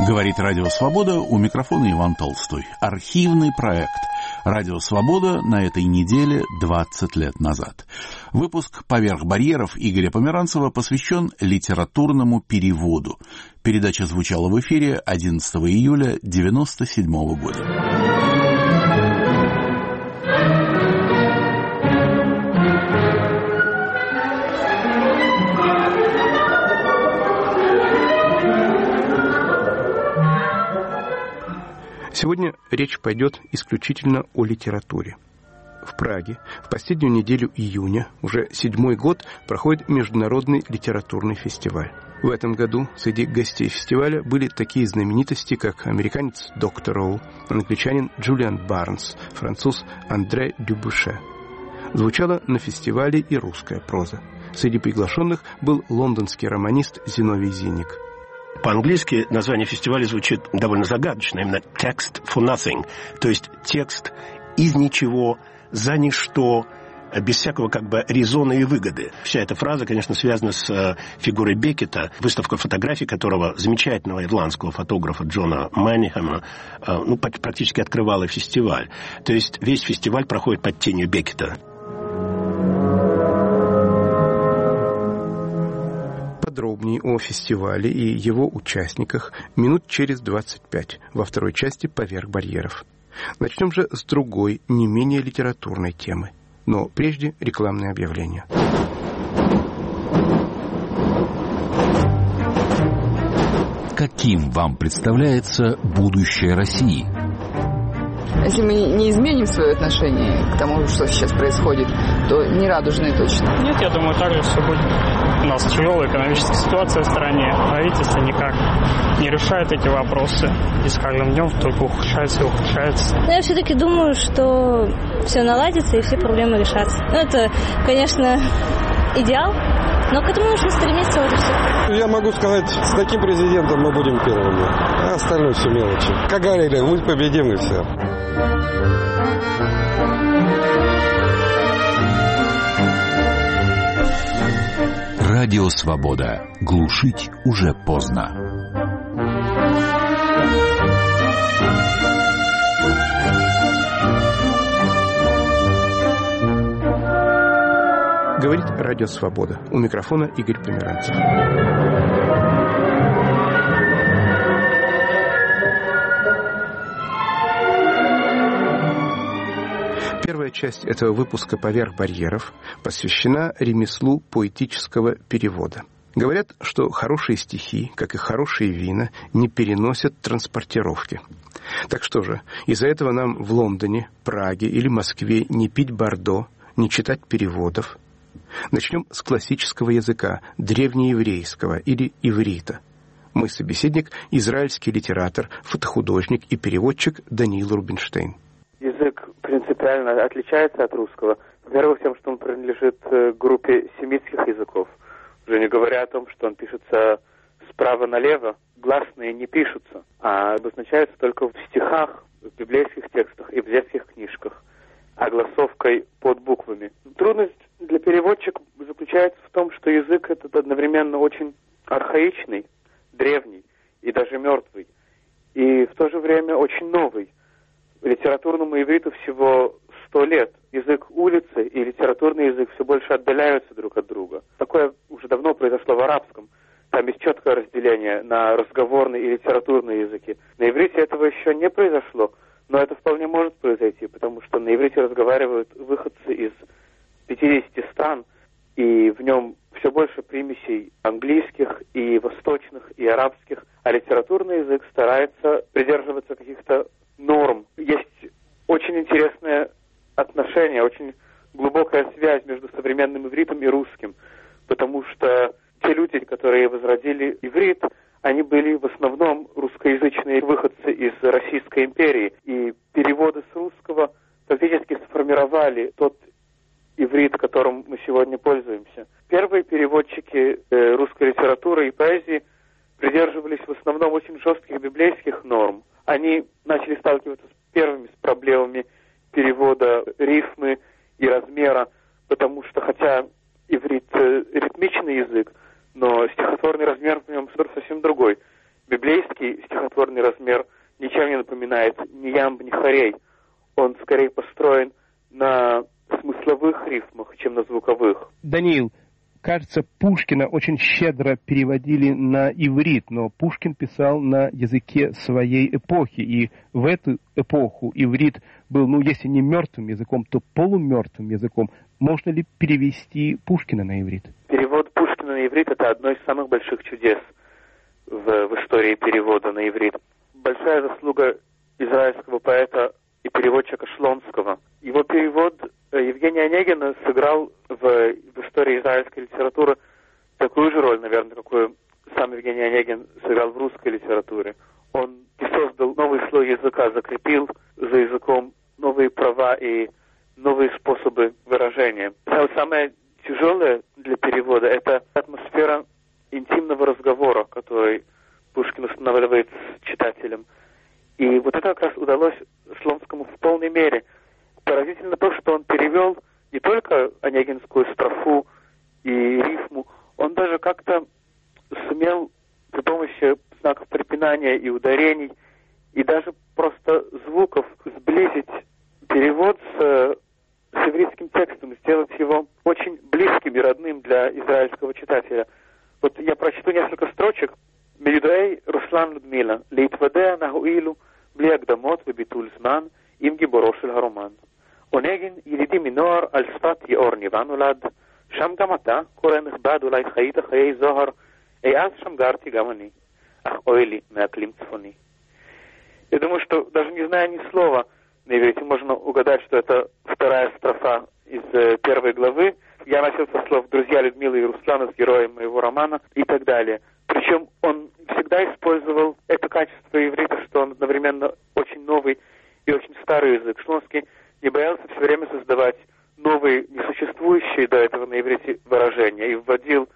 Говорит Радио Свобода, у микрофона Иван Толстой. Архивный проект Радио Свобода на этой неделе 20 лет назад. Выпуск «Поверх барьеров» Игоря Померанцева посвящен литературному переводу. Передача звучала в эфире 11 июля 1997 года. Сегодня речь пойдет исключительно о литературе. В Праге в последнюю неделю июня, уже 7-й год, проходит Международный литературный фестиваль. В этом году среди гостей фестиваля были такие знаменитости, как американец Доктор Роу, англичанин Джулиан Барнс, француз Андре Дюбуше. Звучала на фестивале и русская проза. Среди приглашенных был лондонский романист Зиновий Зинник. По-английски название фестиваля звучит довольно загадочно, именно «text for nothing», то есть текст из ничего, за ничто, без всякого резона и выгоды. Вся эта фраза, конечно, связана с фигурой Беккета, выставка фотографий которого замечательного ирландского фотографа Джона Маннихэма практически открывала фестиваль. То есть весь фестиваль проходит под тенью Беккета. Подробнее о фестивале и его участниках минут через 25 во второй части «Поверх барьеров». Начнем же с другой, не менее литературной темы. Но прежде рекламное объявление. Каким вам представляется будущее России? Если мы не изменим свое отношение к тому, что сейчас происходит, то не радужное точно. Нет, я думаю, так же все будет. У нас тяжелая экономическая ситуация в стране. Правительство никак не решает эти вопросы. И с каждым днем только ухудшается и ухудшается. Я все-таки думаю, что все наладится и все проблемы решатся. Это, конечно, идеал, но к этому нужно стремиться, вот и все. Я могу сказать, с таким президентом мы будем первыми, а остальное все мелочи. Как говорили, мы победим и все. Радио Свобода. Глушить уже поздно. Говорит Радио Свобода. У микрофона Игорь Померанцев. Первая часть этого выпуска «Поверх барьеров» посвящена ремеслу поэтического перевода. Говорят, что хорошие стихи, как и хорошие вина, не переносят транспортировки. Так что же, из-за этого нам в Лондоне, Праге или Москве не пить бордо, не читать переводов? Начнем с классического языка, древнееврейского или иврита. Мой собеседник – израильский литератор, фотохудожник и переводчик Даниил Рубинштейн. Язык принципиально отличается от русского. Во-первых, тем, что он принадлежит группе семитских языков. Уже не говоря о том, что он пишется справа налево, гласные не пишутся, а обозначаются только в стихах, в библейских текстах и в детских книжках, огласовкой под буквами. Трудность для переводчика заключается в том, что язык этот одновременно очень архаичный, древний и даже мертвый, и в то же время очень новый. Литературному ивриту всего 100 лет. Язык улицы и литературный язык все больше отдаляются друг от друга. Такое уже давно произошло в арабском. Там есть четкое разделение на разговорный и литературный языки. На иврите этого еще не произошло, но это вполне может произойти, потому что на иврите разговаривают выходцы из 50 стран, и в нем все больше примесей английских и восточных, и арабских, а литературный язык старается придерживаться каких-то норм. Есть очень интересное отношение, очень глубокая связь между современным ивритом и русским, потому что те люди, которые возродили иврит, они были в основном русскоязычные выходцы из Российской империи, и переводы с русского фактически сформировали тот иврит, которым мы сегодня пользуемся. Первые переводчики русской литературы и поэзии придерживались в основном очень жестких библейских норм. Они начали сталкиваться первыми с проблемами перевода рифмы и размера, потому что хотя иврит ритмичный язык, но стихотворный размер в нем совсем другой. библейский стихотворный размер ничем не напоминает ни ямб, ни хорей. Он скорее построен на смысловых рифмах, чем на звуковых. Даниил, кажется, Пушкина очень щедро переводили на иврит, но Пушкин писал на языке своей эпохи, и в эту эпоху иврит был, если не мертвым языком, то полумертвым языком. Можно ли перевести Пушкина на иврит? Перевод Пушкина на иврит — это одно из самых больших чудес в истории перевода на иврит. Большая заслуга израильского поэта и переводчика Шлонского. Его перевод Евгения Онегина сыграл в истории израильской литературы такую же роль, наверное, какую сам Евгений Онегин сыграл в русской литературе. Он создал новый слой языка, закрепил за языком новые права и новые способы выражения. Самое тяжелое для перевода — это атмосфера интимного разговора, который Пушкин устанавливает с читателем. И вот это как раз удалось Шлонскому в полной мере. Поразительно то, что он перевел не только онегинскую строфу и рифму, он даже как-то сумел при помощи знаков препинания и ударений, и даже просто звуков сблизить перевод с ивритским текстом, сделать его очень близким и родным для израильского читателя. Вот я прочту несколько строчек. «Мелюдей Руслан Людмила, лейтвадея нагуилу, бли агдамот вебитуль зман, им гиборо шель хароман. Онегин ידידי מנוער על שפת יאור ניבן נולד, שם גם אתה, קורא נכבד, אולי חיית חיי זוהר, אז שם גרתי גם אני, אך אוי לי מאקלים צפוני». Я думаю, что даже не зная ни слова на иврите, можно угадать, что это вторая строфа из первой главы. Я начал со слов «друзья Людмилы и Руслана с героем моего романа» и так далее. Причем он всегда использовал это качество иврита, что он одновременно очень новый и очень старый язык. Шлонский не боялся все время создавать новые, несуществующие до этого на иврите выражения и вводил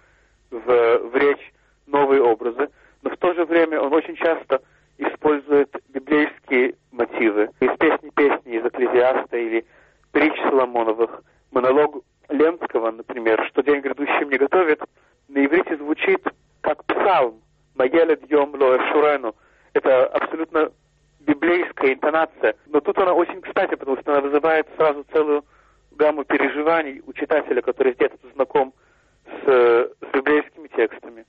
в речь новые образы, но в то же время он очень часто использует библейские мотивы. Из песни из Экклезиаста или притч Соломоновых. Монолог Ленского, например, «Что день грядущий мне готовит», на иврите звучит как псалм «Маелед йом ло эшурену». Это абсолютно библейская интонация, но тут она очень кстати, потому что она вызывает сразу целую гамму переживаний у читателя, который с детства знаком с библейскими текстами.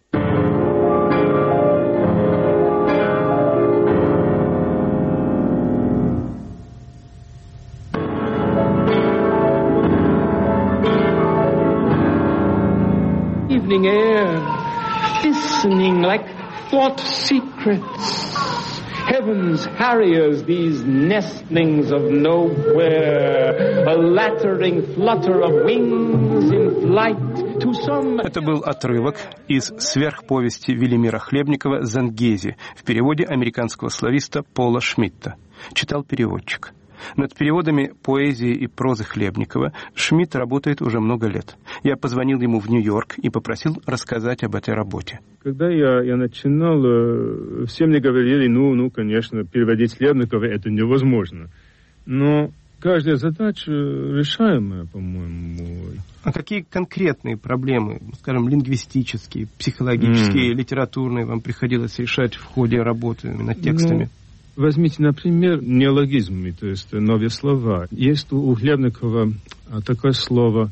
Evening air, listening like thought secrets. Heaven's harriers, these nestlings of nowhere, a lattering flutter of wings in flight to some... Это был отрывок из сверхповести Велимира Хлебникова «Зангези» в переводе американского слависта Пола Шмидта. Читал переводчик. Над переводами поэзии и прозы Хлебникова Шмидт работает уже много лет. Я позвонил ему в Нью-Йорк и попросил рассказать об этой работе. Когда я начинал, все мне говорили, конечно, переводить Хлебникова это невозможно. Но каждая задача решаемая, по-моему. А какие конкретные проблемы, скажем, лингвистические, психологические, литературные вам приходилось решать в ходе работы над текстами? Возьмите, например, неологизмы, то есть новые слова. Есть у Хлебникова такое слово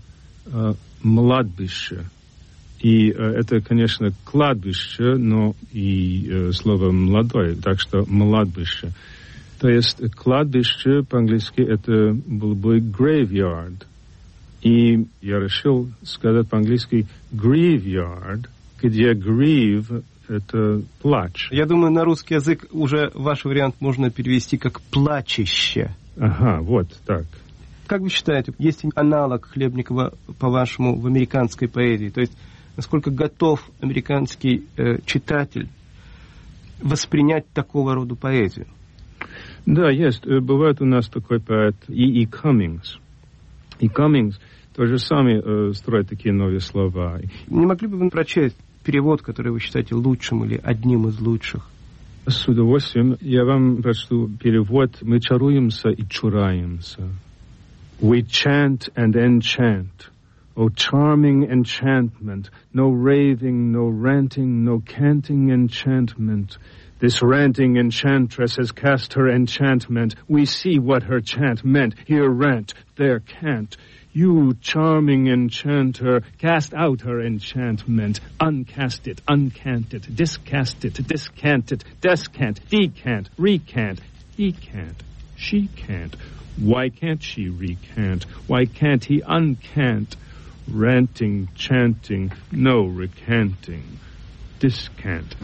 «младбище». И это, конечно, кладбище, но и слово «молодой», так что «младбище». То есть кладбище по-английски это было бы «graveyard». И я решил сказать по-английски «graveyard», где «grieve» это плач. Я думаю, на русский язык уже ваш вариант можно перевести как «плачище». Ага, вот так. Как вы считаете, есть аналог Хлебникова, по-вашему, в американской поэзии? То есть, насколько готов американский читатель воспринять такого рода поэзию? Да, есть. Бывает у нас такой поэт И. Каммингс. И Каммингс тоже сами строит такие новые слова. Не могли бы вы прочесть перевод, который вы считаете лучшим или одним из лучших? С удовольствием. Я вам прочту перевод. Мы чаруемся и чураемся. We chant and enchant. O charming enchantment, no raving, no ranting, no canting enchantment. This ranting enchantress has cast her enchantment. We see what her chant meant. Here rant, there cant. You, charming enchanter, cast out her enchantment. Uncast it, uncant it, discast it, discant it, descant, decant, recant. He can't, she can't. Why can't she recant? Why can't he uncant? Ranting, chanting, no recanting. Discant.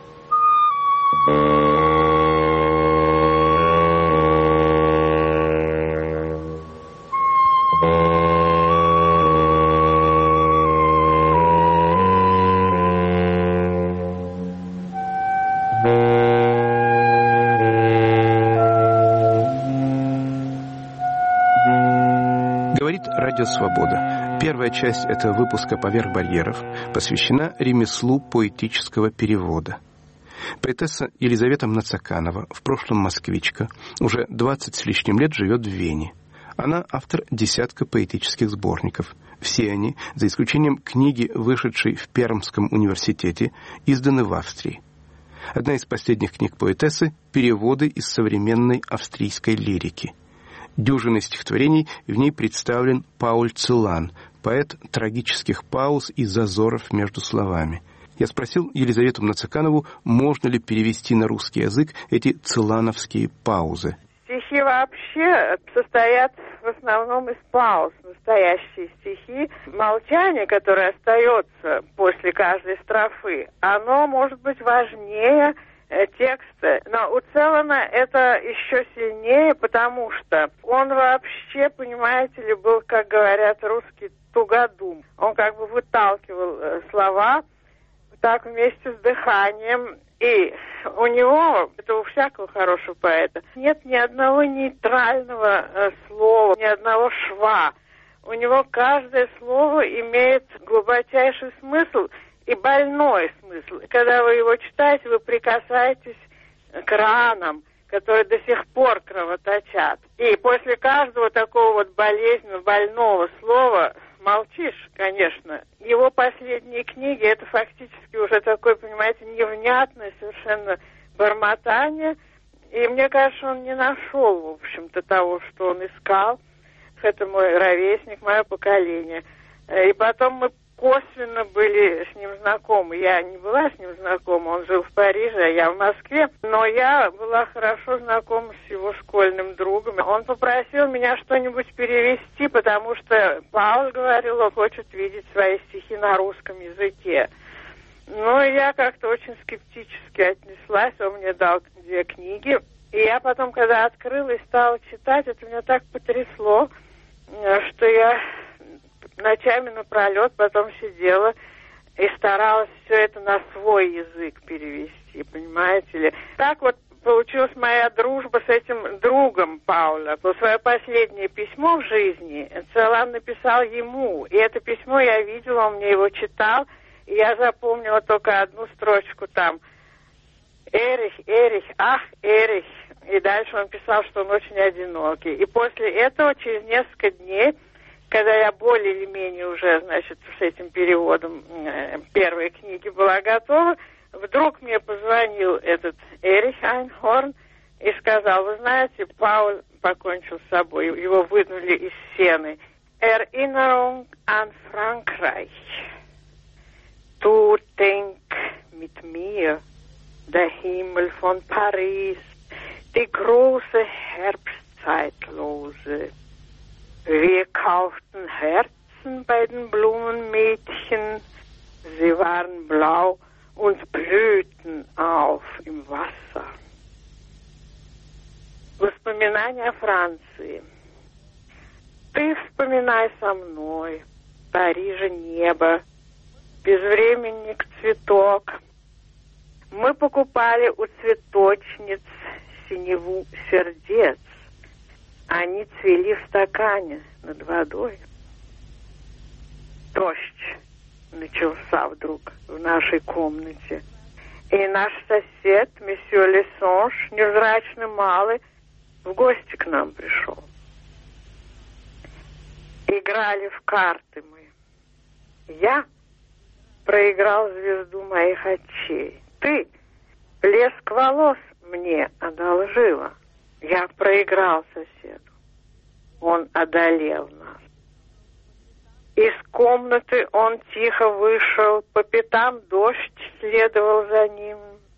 Говорит Радио Свобода. Первая часть этого выпуска «Поверх барьеров» посвящена ремеслу поэтического перевода. Поэтесса Елизавета Мнацаканова, в прошлом москвичка, уже 20 с лишним лет живет в Вене. Она автор десятка поэтических сборников. Все они, за исключением книги, вышедшей в Пермском университете, изданы в Австрии. Одна из последних книг поэтессы – переводы из современной австрийской лирики. Дюжиной стихотворений в ней представлен Пауль Целлан, поэт трагических пауз и зазоров между словами. Я спросил Елизавету Мнацаканову, можно ли перевести на русский язык эти целлановские паузы. Стихи вообще состоят в основном из пауз. Настоящие стихи. Молчание, которое остается после каждой строфы, оно может быть важнее текста. Но у Целлана это еще сильнее, потому что он вообще, понимаете ли, был, как говорят русские, тугодум. Он как бы выталкивал слова так вместе с дыханием. И у него, это у всякого хорошего поэта, нет ни одного нейтрального слова, ни одного шва. У него каждое слово имеет глубочайший смысл и больной смысл. Когда вы его читаете, вы прикасаетесь к ранам, которые до сих пор кровоточат. И после каждого такого вот болезненного, больного слова молчишь, конечно. Его последние книги, это фактически уже такое, понимаете, невнятное совершенно бормотание. И мне кажется, он не нашел, в общем-то, того, что он искал. Это мой ровесник, мое поколение. И потом мы косвенно были с ним знакомы. Я не была с ним знакома, он жил в Париже, а я в Москве. Но я была хорошо знакома с его школьным другом. Он попросил меня что-нибудь перевести, потому что Пауль говорил, он хочет видеть свои стихи на русском языке. Но я как-то очень скептически отнеслась, он мне дал 2 книги. И я потом, когда открыла и стала читать, это меня так потрясло, что я ночами напролет потом сидела и старалась все это на свой язык перевести, понимаете ли. Так вот получилась моя дружба с этим другом Пауля. Свое последнее письмо в жизни Целлан написал ему, и это письмо я видела, он мне его читал, и я запомнила только одну строчку там. Эрих, Эрих, ах, Эрих. И дальше он писал, что он очень одинокий. И после этого, через несколько дней, когда я более или менее уже, значит, с этим переводом первой книги была готова, вдруг мне позвонил этот Эрих Айнхорн и сказал, вы знаете, Пауль покончил с собой, его вынули из сены. Erinnerung an Frankreich. Du denk mit mir, der Himmel von Paris, die große Herbstzeitlose. Wir kauften Herzen bei den Blumenmädchen, sie waren blau und blühten auf im Wasser. Воспоминания о Франции. Ты вспоминай со мной, в Париже небо, безвременник цветок. Мы покупали у цветочниц синеву сердец. Они цвели в стакане над водой. Дождь начался вдруг в нашей комнате. И наш сосед, месье Лесонж, невзрачный малый, в гости к нам пришел. Играли в карты мы. Я проиграл звезду моих очей. Ты блеск волос мне одолжила. Я проиграл соседу. Он одолел нас. Из комнаты он тихо вышел, по пятам дождь следовал за ним.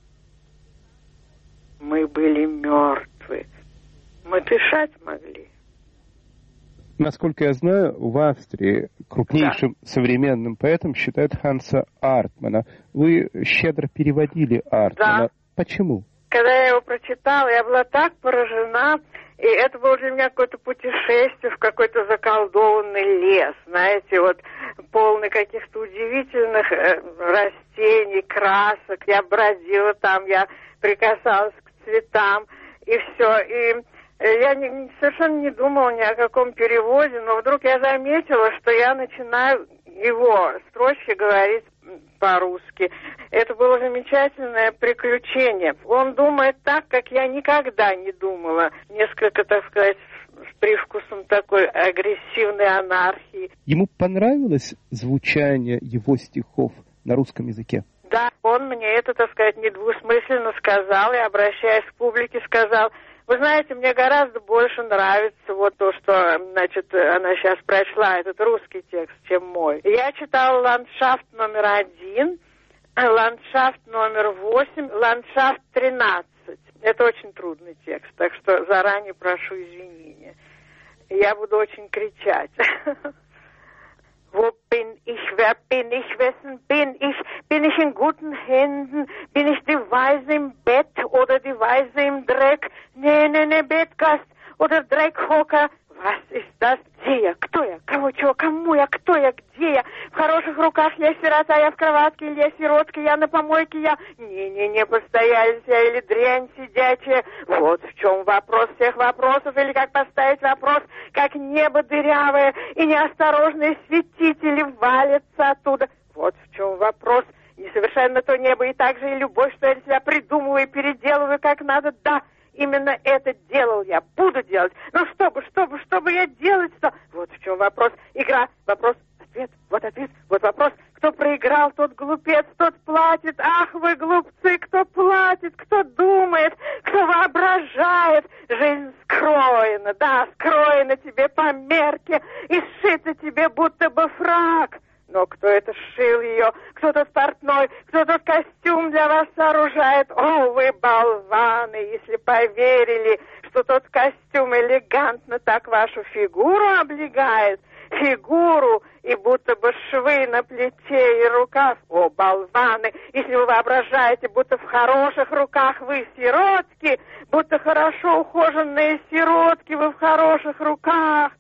Мы были мертвы. Мы дышать могли. Насколько я знаю, в Австрии крупнейшим современным поэтом считают Ханса Артмана. Вы щедро переводили Артмана. Да. Почему? Когда я его прочитала, я была так поражена, и это было для меня какое-то путешествие в какой-то заколдованный лес, знаете, вот полный каких-то удивительных растений, красок. Я бродила там, я прикасалась к цветам, и все. И я совершенно не думала ни о каком переводе, но вдруг я заметила, что я начинаю его строчки говорить по-русски. Это было замечательное приключение. Он думает так, как я никогда не думала. Несколько, так сказать, с привкусом такой агрессивной анархии. Ему понравилось звучание его стихов на русском языке? Да, он мне это, так сказать, недвусмысленно сказал, и, обращаясь к публике, сказал: вы знаете, мне гораздо больше нравится вот то, что, значит, она сейчас прочла, этот русский текст, чем мой. Я читала «Ландшафт номер 1», «Ландшафт номер 8», «Ландшафт 13». Это очень трудный текст, так что заранее прошу извинения. Я буду очень кричать. Wo bin ich, wer bin ich, wessen bin ich? Bin ich in guten Händen? Bin ich die Weise im Bett oder die Weise im Dreck? Ne, Bettgast oder Dreckhocker? Was ist das? Где я? Кто я? Кого, чего, кому я? Кто я? Где я? В хороших руках я сирота, я в кроватке, или я сиротка, я на помойке, я... Не, постоялись я или дрянь сидячая. Вот в чем вопрос всех вопросов, или как поставить вопрос, как небо дырявое и неосторожные светители валятся оттуда. Вот в чем вопрос. Несовершенно то небо, и также и любовь, что я для себя придумываю и переделываю как надо, да. Именно это делал я, буду делать. Но чтобы я делать-то? Вот в чем вопрос. Игра, вопрос, ответ, вот вопрос. Кто проиграл, тот глупец, тот платит. Ах, вы глупцы, кто платит, кто думает, кто воображает. Жизнь скроена, да, скроена тебе по мерке и сшита тебе будто бы фрак. Но кто это сшил ее? Кто тот портной? Кто тот костюм для вас сооружает? О, вы болваны, если поверили, что тот костюм элегантно так вашу фигуру облегает. Фигуру и будто бы швы на плече и рукав. О, болваны, если вы воображаете, будто в хороших руках вы сиротки, будто хорошо ухоженные сиротки вы в хороших руках.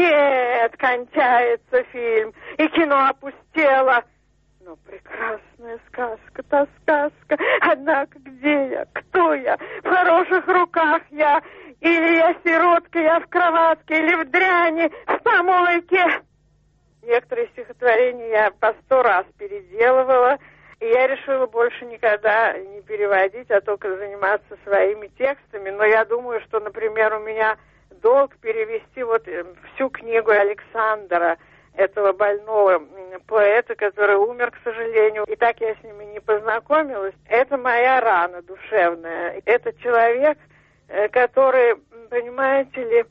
Нет, кончается фильм, и кино опустело. Но прекрасная сказка, та сказка. Однако где я? Кто я? В хороших руках я? Или я сиротка, я в кроватке, или в дряни, в помойке? Некоторые стихотворения я по 100 раз переделывала, и я решила больше никогда не переводить, а только заниматься своими текстами. Но я думаю, что, например, у меня долг перевести вот всю книгу Александра, этого больного поэта, который умер, к сожалению. И так я с ним и не познакомилась. Это моя рана душевная. Это человек, который, понимаете ли,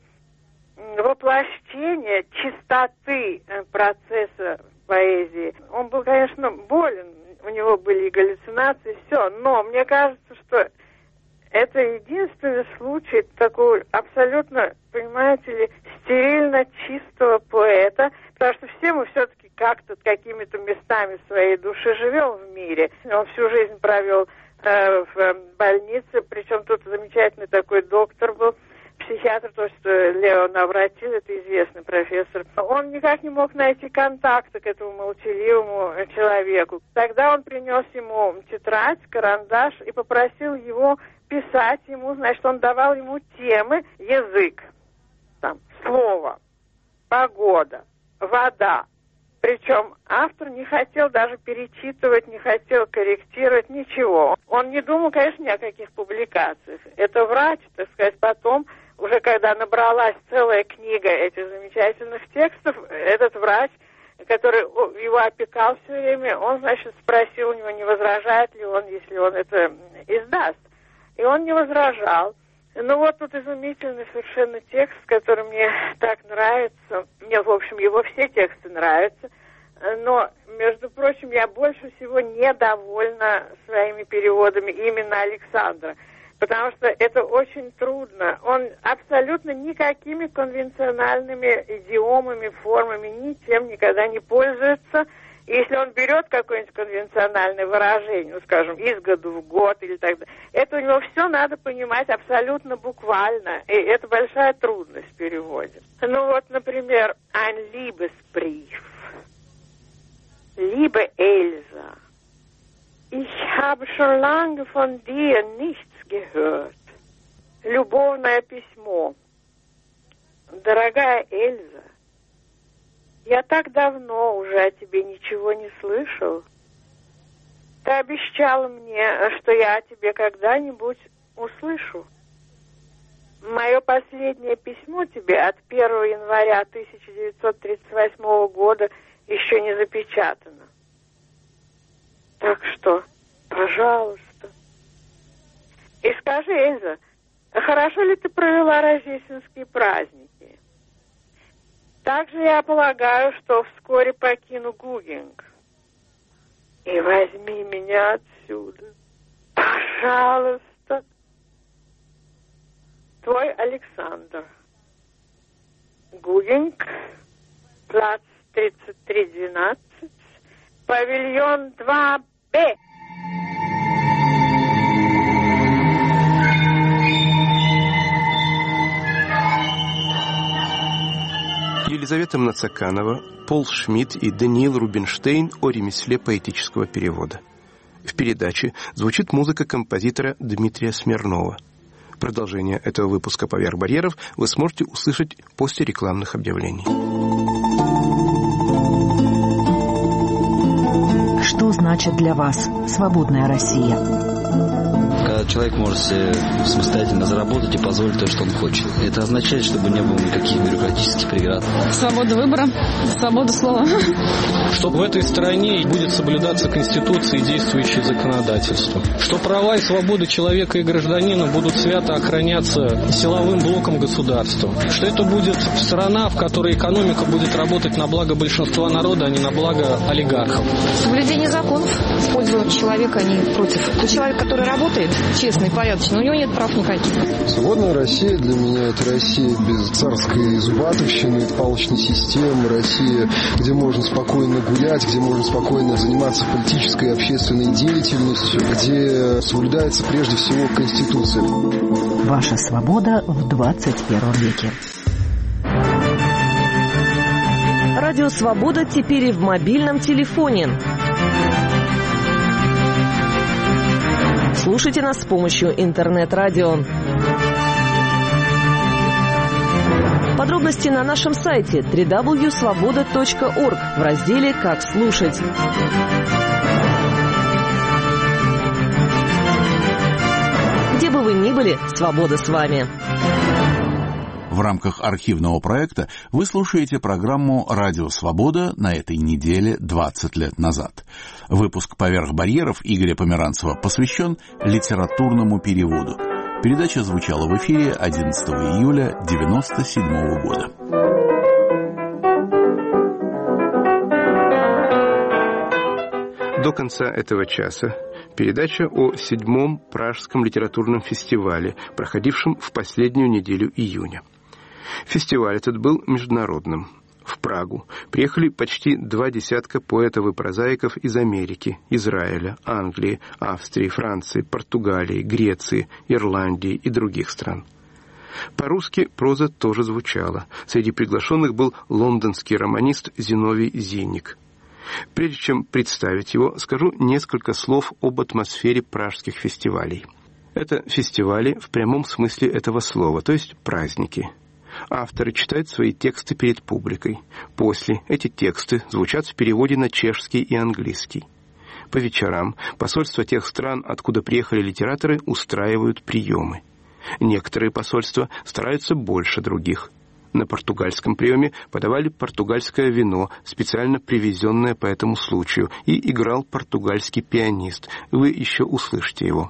воплощение чистоты процесса поэзии. Он был, конечно, болен, у него были и галлюцинации, все, но мне кажется, что это единственный случай такого абсолютно, понимаете ли, стерильно чистого поэта, потому что все мы все-таки как-то какими-то местами своей души живем в мире. Он всю жизнь провел в больнице, причем тут замечательный такой доктор был, психиатр, то есть Лео Навратил, это известный профессор. Он никак не мог найти контакта к этому молчаливому человеку. Тогда он принес ему тетрадь, карандаш и попросил его писать ему, значит, он давал ему темы, язык, там, слово, погода, вода. Причем автор не хотел даже перечитывать, не хотел корректировать, ничего. Он не думал, конечно, ни о каких публикациях. Это врач, так сказать, потом, уже когда набралась целая книга этих замечательных текстов, этот врач который его опекал все время, он, значит, спросил у него, не возражает ли он, если он это издаст. И он не возражал. Ну вот тут изумительный совершенно текст, который мне так нравится. Мне, в общем, его все тексты нравятся. Но, между прочим, я больше всего недовольна своими переводами именно Александра. Потому что это очень трудно. Он абсолютно никакими конвенциональными идиомами, формами, ничем никогда не пользуется. И если он берет какое-нибудь конвенциональное выражение, ну, скажем, из года в год или так далее, это у него все надо понимать абсолютно буквально. И это большая трудность в переводе. Ну вот, например, «Ein Liebesbrief». «Liebe Elsa, ich habe schon lange von dir nichts gehört». Любовное письмо. «Дорогая Эльза, я так давно уже о тебе ничего не слышал. Ты обещала мне, что я о тебе когда-нибудь услышу. Мое последнее письмо тебе от 1 января 1938 года еще не запечатано. Так что, пожалуйста. И скажи, Эльза, хорошо ли ты провела рождественские праздники? Также я полагаю, что вскоре покину Гугинг. И возьми меня отсюда. Пожалуйста. Твой Александр. Гугинг, плац 3312, павильон 2Б. Елизавета Мнацаканова, Пол Шмидт и Даниил Рубинштейн о ремесле поэтического перевода. В передаче звучит музыка композитора Дмитрия Смирнова. Продолжение этого выпуска «Поверх барьеров» вы сможете услышать после рекламных объявлений. Что значит для вас свободная Россия? Когда человек может себе самостоятельно заработать и позволить то, что он хочет. Это означает, чтобы не было никаких бюрократических преград. Свобода выбора, свобода слова. Что в этой стране будет соблюдаться Конституция и действующее законодательство. Что права и свободы человека и гражданина будут свято охраняться силовым блоком государства. Что это будет страна, в которой экономика будет работать на благо большинства народа, а не на благо олигархов. Соблюдение законов в пользу человека, а не против. Тот человек, который работает честно и порядочно, у него нет прав никаких. Свободная Россия для меня — это Россия без царской зубатовщины, палочной системы, Россия, где можно спокойно гулять, где можно спокойно заниматься политической и общественной деятельностью, где соблюдается прежде всего Конституция. Ваша свобода в 21 веке. Радио «Свобода» теперь и в мобильном телефоне. Слушайте нас с помощью интернет-радио. Подробности на нашем сайте www.svoboda.org в разделе «Как слушать». Где бы вы ни были, свобода с вами. В рамках архивного проекта вы слушаете программу «Радио Свобода» на этой неделе 20 лет назад. Выпуск «Поверх барьеров» Игоря Померанцева посвящен литературному переводу. Передача звучала в эфире 11 июля 1997 года. До конца этого часа передача о 7-м Пражском литературном фестивале, проходившем в последнюю неделю июня. Фестиваль этот был международным. В Прагу приехали почти 20 поэтов и прозаиков из Америки, Израиля, Англии, Австрии, Франции, Португалии, Греции, Ирландии и других стран. По-русски проза тоже звучала. Среди приглашенных был лондонский романист Зиновий Зинник. Прежде чем представить его, скажу несколько слов об атмосфере пражских фестивалей. Это фестивали в прямом смысле этого слова, то есть праздники. Авторы читают свои тексты перед публикой. После эти тексты звучат в переводе на чешский и английский. По вечерам посольства тех стран, откуда приехали литераторы, устраивают приемы. Некоторые посольства стараются больше других. На португальском приеме подавали португальское вино, специально привезенное по этому случаю, и играл португальский пианист. Вы еще услышите его.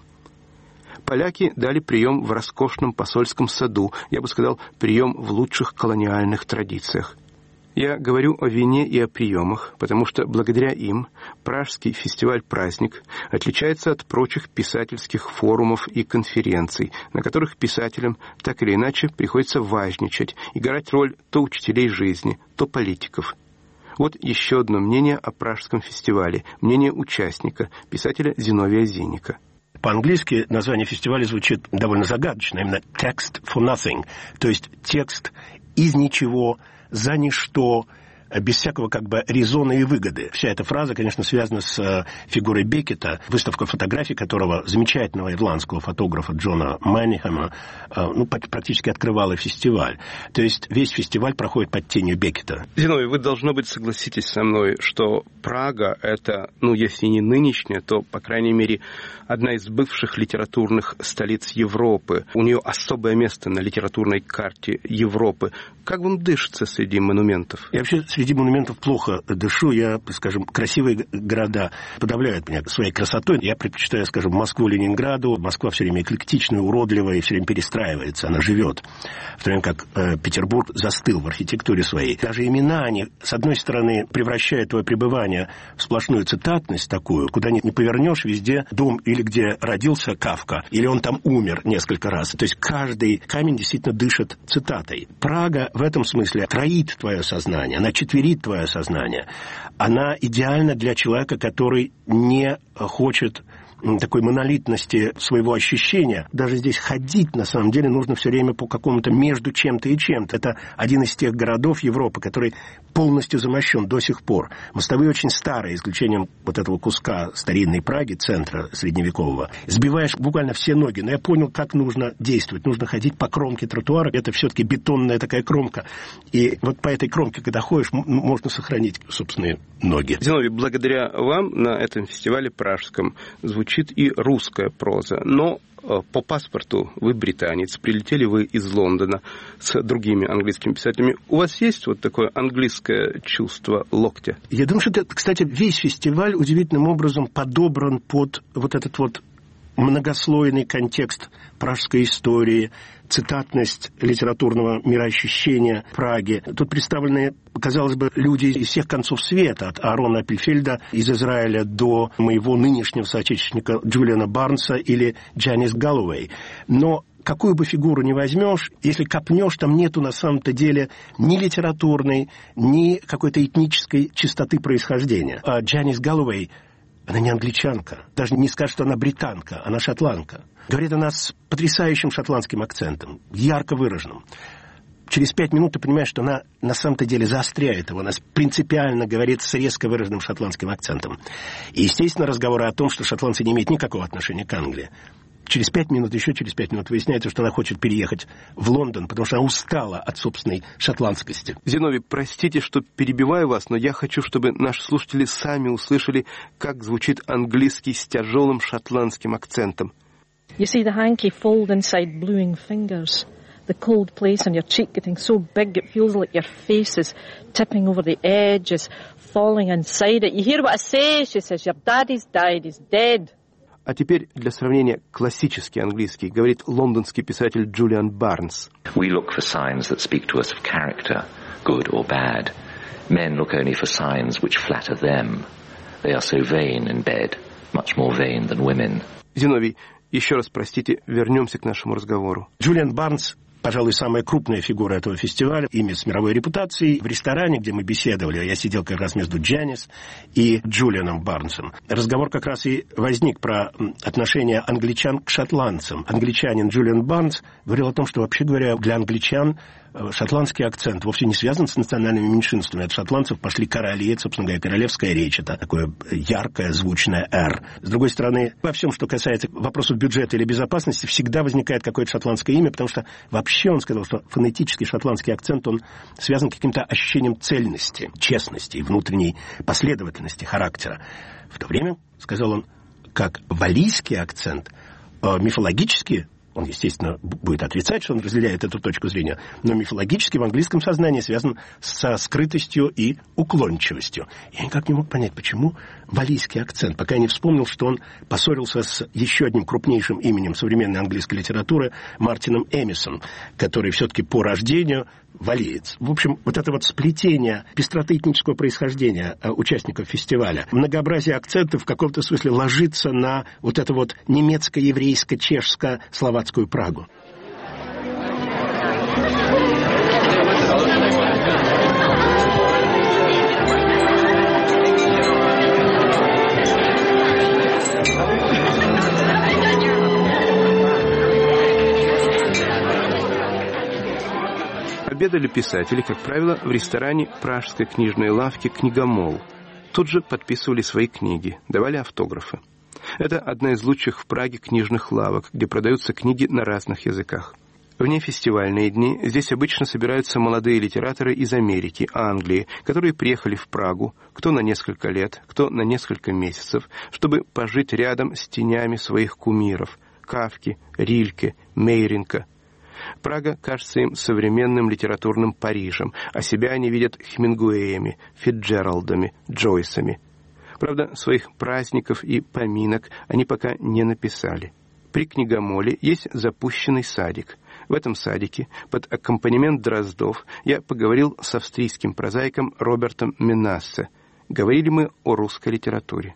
Поляки дали прием в роскошном посольском саду, я бы сказал, прием в лучших колониальных традициях. Я говорю о вине и о приемах, потому что благодаря им Пражский фестиваль-праздник отличается от прочих писательских форумов и конференций, на которых писателям так или иначе приходится важничать, играть роль то учителей жизни, то политиков. Вот еще одно мнение о Пражском фестивале, мнение участника, писателя Зиновия Зиника. По-английски название фестиваля звучит довольно загадочно, именно «text for nothing», то есть текст из ничего, за ничто, без всякого как бы резона и выгоды. Вся эта фраза, конечно, связана с фигурой Беккета, выставка фотографий которого замечательного ирландского фотографа Джона Маннихэма практически открывала фестиваль. То есть весь фестиваль проходит под тенью Беккета. Зиновий, вы, должно быть, согласитесь со мной, что Прага — это, если не нынешняя, то, по крайней мере, одна из бывших литературных столиц Европы. У нее особое место на литературной карте Европы. Как вам дышится среди монументов? Я вообще среди монументов плохо дышу. Я, скажем, красивые города подавляют меня своей красотой. Я предпочитаю, скажем, Москву, Ленинграду. Москва все время эклектичная, уродливая и все время перестраивается. Она живет. В то время как Петербург застыл в архитектуре своей. Даже имена, они, с одной стороны, превращают твое пребывание в сплошную цитатность такую, куда не повернешь, везде дом или где родился Кафка, или он там умер несколько раз. То есть каждый камень действительно дышит цитатой. Прага в этом смысле троит твое сознание, она четверит твое сознание. Она идеальна для человека, который не хочет такой монолитности своего ощущения. Даже здесь ходить, на самом деле, нужно все время по какому-то между чем-то и чем-то. Это один из тех городов Европы, который полностью замощен до сих пор. Мостовые очень старые, исключением вот этого куска старинной Праги, центра средневекового. Сбиваешь буквально все ноги. Но я понял, как нужно действовать. Нужно ходить по кромке тротуара. Это все-таки бетонная такая кромка. И вот по этой кромке, когда ходишь, можно сохранить собственные ноги. Зиновий, благодаря вам на этом фестивале пражском звучит и русская проза, но по паспорту вы британец, прилетели вы из Лондона с другими английскими писателями. У вас есть вот такое английское чувство локтя? Я думаю, что это, кстати, весь фестиваль удивительным образом подобран под вот этот вот многослойный контекст пражской истории, цитатность литературного мироощущения Праги. Тут представлены, казалось бы, люди из всех концов света, от Аарона Апельфельда из Израиля до моего нынешнего соотечественника Джулиана Барнса или Джанис Галлоуэй. Но какую бы фигуру ни возьмешь, если копнешь, там нету на самом-то деле ни литературной, ни какой-то этнической чистоты происхождения. А Джанис Галлоуэй, она не англичанка, даже не скажет, что она британка, она шотландка. Говорит она с потрясающим шотландским акцентом, ярко выраженным. Через 5 минут ты понимаешь, что она на самом-то деле заостряет его. Она принципиально говорит с резко выраженным шотландским акцентом. И, естественно, разговоры о том, что шотландцы не имеют никакого отношения к Англии. Через 5 минут, еще через 5 минут выясняется, что она хочет переехать в Лондон, потому что она устала от собственной шотландскости. Зиновий, простите, что перебиваю вас, но я хочу, чтобы наши слушатели сами услышали, как звучит английский с тяжелым шотландским акцентом. You see the hanky fold inside bluing fingers. The cold place on your cheek getting so big it feels like your face is tipping over the edge, is falling inside it. You hear what I say? She says, your daddy's died, he's dead. А теперь для сравнения классический английский, говорит лондонский писатель Джулиан Барнс. We look for signs that speak to us of character, good or bad. Men look only for signs which flatter them. They are so vain in bed, much more vain than women. Зиновий, еще раз простите, вернемся к нашему разговору. Джулиан Барнс, пожалуй, самая крупная фигура этого фестиваля, имя с мировой репутацией. В ресторане, где мы беседовали, я сидел как раз между Джанис и Джулианом Барнсом. Разговор как раз и возник про отношение англичан к шотландцам. Англичанин Джулиан Барнс говорил о том, что, вообще говоря, для англичан шотландский акцент вовсе не связан с национальными меньшинствами. От шотландцев пошли короли, это, собственно говоря, королевская речь. Это такое яркое, звучное «р». С другой стороны, во всем, что касается вопросов бюджета или безопасности, всегда возникает какое-то шотландское имя, потому что вообще он сказал, что фонетический шотландский акцент, он связан с каким-то ощущением цельности, честности и внутренней последовательности характера. В то время, сказал он, как валлийский акцент мифологически Он, естественно, будет отрицать, что он разделяет эту точку зрения, но мифологически в английском сознании связан со скрытостью и уклончивостью. Я никак не мог понять, почему валлийский акцент, пока я не вспомнил, что он поссорился с еще одним крупнейшим именем современной английской литературы Мартином Эмисом, который все-таки по рождению валлиец. В общем, вот это вот сплетение пестроты этнического происхождения участников фестиваля, многообразие акцентов в каком-то смысле ложится на вот это вот немецко-еврейско-чешско-словацкую Прагу. Обедали писатели, как правило, в ресторане пражской книжной лавки «Книгомол». Тут же подписывали свои книги, давали автографы. Это одна из лучших в Праге книжных лавок, где продаются книги на разных языках. В нефестивальные дни здесь обычно собираются молодые литераторы из Америки, Англии, которые приехали в Прагу, кто на несколько лет, кто на несколько месяцев, чтобы пожить рядом с тенями своих кумиров – Кафки, Рильке, Мейринка. Прага кажется им современным литературным Парижем, а себя они видят Хемингуэями, Фицджеральдами, Джойсами. Правда, своих праздников и поминок они пока не написали. При Книгомоле есть запущенный садик. В этом садике, под аккомпанемент дроздов, я поговорил с австрийским прозаиком Робертом Менассе. Говорили мы о русской литературе.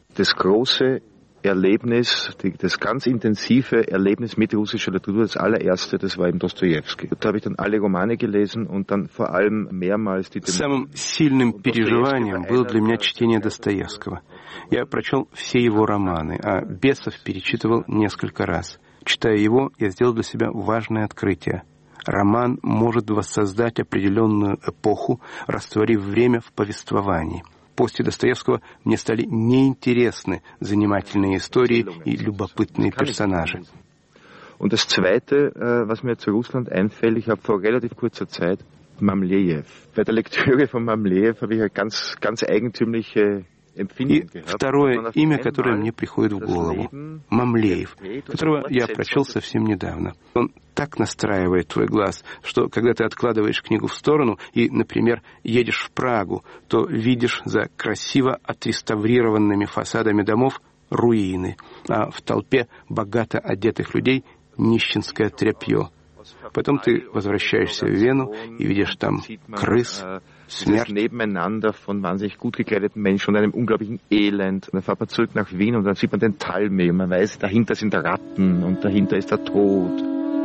Erlebnis, das ganz intensive Erlebnis mit russischer Literatur, das allererste, das war eben Dostojewski. Da habe ich dann alle Romane gelesen und dann vor allem mehrmals die... Самым сильным переживанием было для меня чтение Достоевского. Я прочел все его романы, а «Бесов» перечитывал несколько раз. Читая его, я сделал для себя важное открытие. Роман может воссоздать определенную эпоху, растворив время в повествовании. После Достоевского мне стали неинтересны занимательные истории и любопытные персонажи. Und das Zweite, was mir zu Russland einfällt, ich habe vor relativ kurzer Zeit Mamlejew. Bei der Lektüre von Mamlejew habe ich eine ganz eigentümliche И второе имя, которое мне приходит в голову – Мамлеев, которого я прочел совсем недавно. Он так настраивает твой глаз, что когда ты откладываешь книгу в сторону и, например, едешь в Прагу, то видишь за красиво отреставрированными фасадами домов руины, а в толпе богато одетых людей нищенское тряпье. Потом ты возвращаешься в Вену и видишь там крыс, смерть. Nebeneinander von wahnsinnig gut gekleideten Menschen und einem unglaublichen Elend. Und dann fährt man zurück nach Wien und dann sieht man den Talmey. Man weiß, dahinter sind Ratten und dahinter ist der Tod.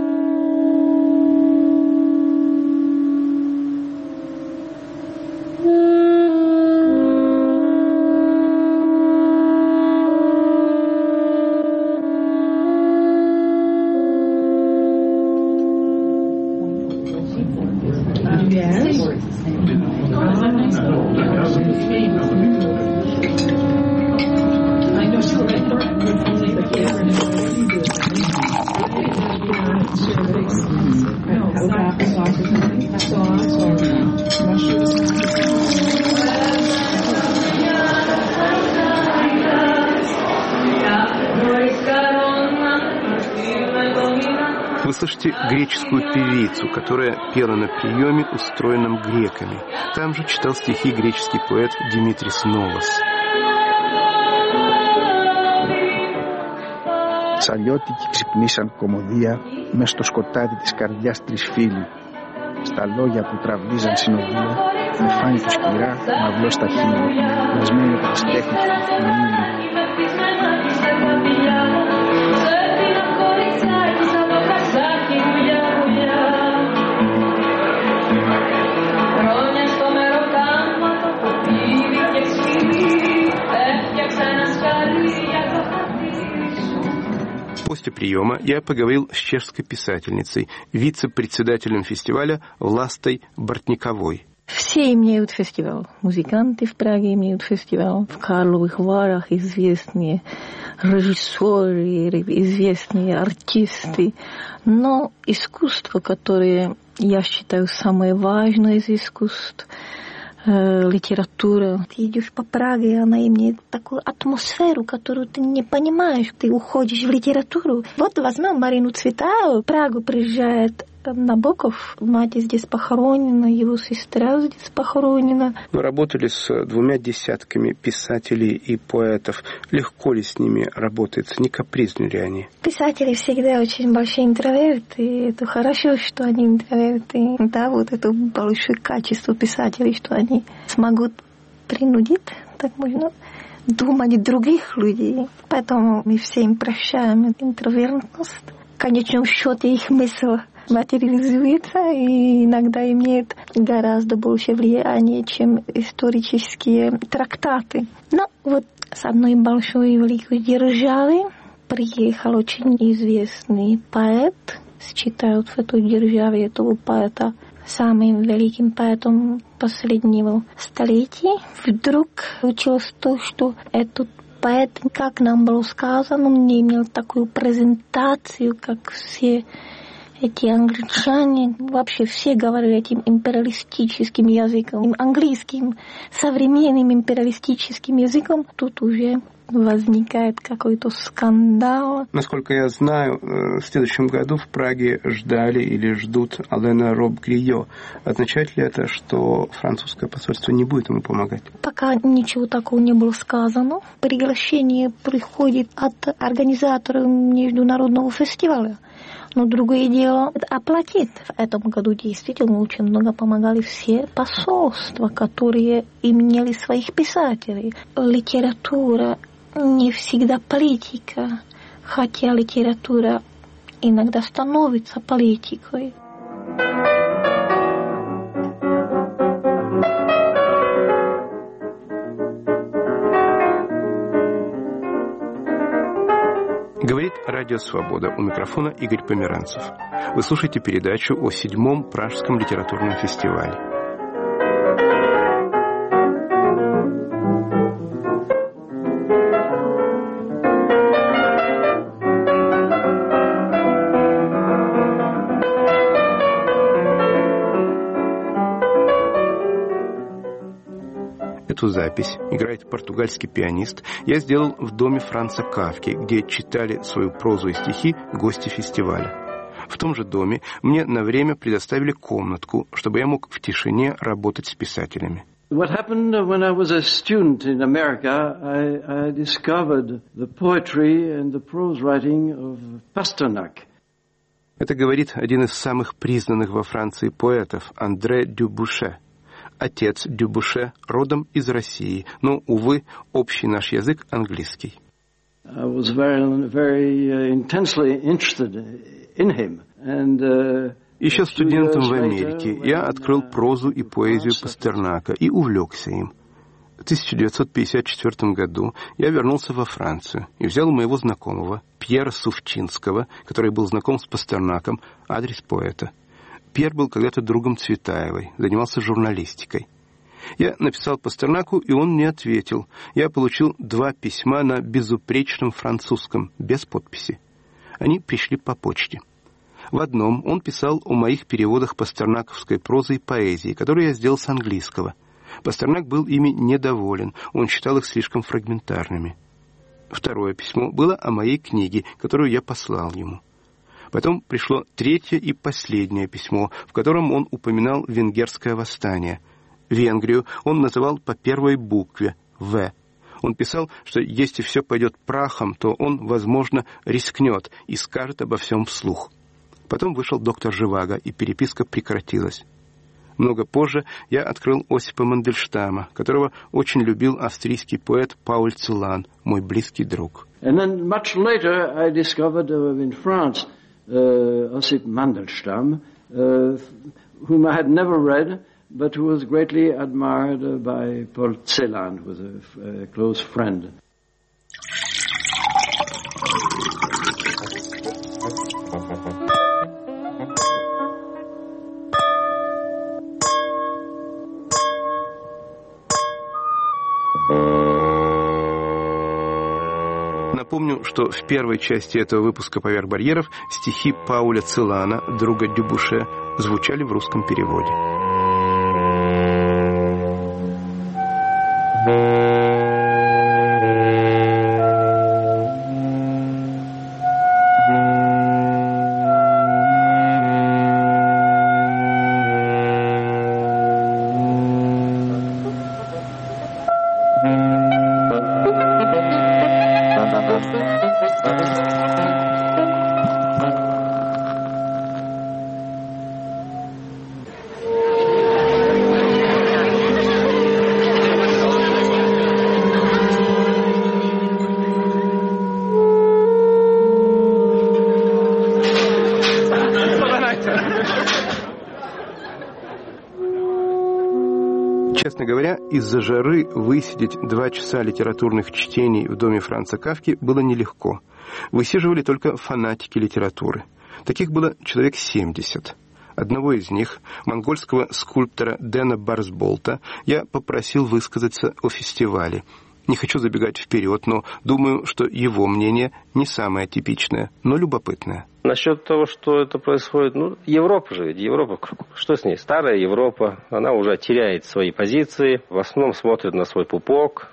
Вы слышите греческую певицу, которая пела на приеме, устроенном греками. Там же читал стихи греческий поэт Димитрис Новос. Τσαλιώτικοι ξυπνήσαν κομμωδία μες στο σκοτάδι της καρδιάς τρεις φίλοι. Στα λόγια που τραυλίζαν συνοδεία, με φάνη του σκυρά, μαυλό στα χείλη, μασμένοι από τις τέχνες του φινίλη. После приема я поговорил с чешской писательницей, вице-председателем фестиваля Властой Бортниковой. Все имеют фестиваль. Музыканты в Праге имеют фестиваль. В Карловых Варах известные режиссеры, известные артисты. Но искусство, которое я считаю самое важное из искусств, литература. Ты идешь по Праге, она имеет такую атмосферу, которую ты не понимаешь. Ты уходишь в литературу. Вот возьмем Марину Цветаеву. В Прагу приезжает Набоков, мать здесь похоронена, его сестра здесь похоронена. Мы работали с 2 десятками писателей и поэтов. Легко ли с ними работается? Не капризны ли они? Писатели всегда очень большие интроверты. Это хорошо, что они интроверты. Да, вот это большое качество писателей, что они смогут принудить, так можно думать других людей. Поэтому мы все им прощаем интровертность. В конечном счете их мысль материализуется и иногда имеет гораздо больше влияния, чем исторические трактаты. Но вот с одной большой великой державы приехал очень известный поэт. Считают в этой державе этого поэта самым великим поэтом последнего столетия. Вдруг случилось то, что этот поэт, как нам было сказано, он не имел такую презентацию, как все эти англичане. Вообще все говорили этим империалистическим языком, английским, современным империалистическим языком. Тут уже возникает какой-то скандал. Насколько я знаю, в следующем году в Праге ждали или ждут Алена Роб-Грио. Означает ли это, что французское посольство не будет ему помогать? Пока ничего такого не было сказано. Приглашение приходит от организатора международного фестиваля. Но другое дело – оплатить. В этом году действительно очень много помогали все посольства, которые имели своих писателей. Литература не всегда политика, хотя литература иногда становится политикой. Говорит Радио Свобода. У микрофона Игорь Померанцев. Вы слушаете передачу о 7-м Пражском литературном фестивале. Эту запись, играет португальский пианист, я сделал в доме Франца Кафки, где читали свою прозу и стихи гости фестиваля. В том же доме мне на время предоставили комнатку, чтобы я мог в тишине работать с писателями. What happened when I was a student in America, I discovered the poetry and the prose writing of Pasternak. Это говорит один из самых признанных во Франции поэтов, Андре Дюбуше. Отец Дюбуше родом из России, но, увы, общий наш язык английский. I was very intensely interested in him. Еще студентом в Америке я открыл прозу и поэзию Пастернака и увлекся им. В 1954 году я вернулся во Францию и взял у моего знакомого, Пьера Сувчинского, который был знаком с Пастернаком, адрес поэта. Пьер был когда-то другом Цветаевой, занимался журналистикой. Я написал Пастернаку, и он мне ответил. Я получил 2 письма на безупречном французском, без подписи. Они пришли по почте. В одном он писал о моих переводах пастернаковской прозы и поэзии, которые я сделал с английского. Пастернак был ими недоволен, он считал их слишком фрагментарными. Второе письмо было о моей книге, которую я послал ему. Потом пришло 3-е и последнее письмо, в котором он упоминал венгерское восстание. Венгрию он называл по первой букве «В». Он писал, что если все пойдет прахом, то он, возможно, рискнет и скажет обо всем вслух. Потом вышел доктор Живаго, и переписка прекратилась. Много позже я открыл Осипа Мандельштама, которого очень любил австрийский поэт Пауль Целан, мой близкий друг. And then much later I discovered in France Osip Mandelstam, whom I had never read, but who was greatly admired by Paul Celan, who was a close friend. Напомню, что в первой части этого выпуска «Поверх барьеров» стихи Пауля Целана, друга Дюбуше, звучали в русском переводе. Честно говоря, из-за жары высидеть 2 часа литературных чтений в доме Франца Кафки было нелегко. Высиживали только фанатики литературы. Таких было человек 70. Одного из них, монгольского скульптора Дэна Барсболта, я попросил высказаться о фестивале. Не хочу забегать вперед, но думаю, что его мнение не самое типичное, но любопытное. Насчет того, что это происходит, Европа же, Европа, что с ней? Старая Европа, она уже теряет свои позиции, в основном смотрит на свой пупок.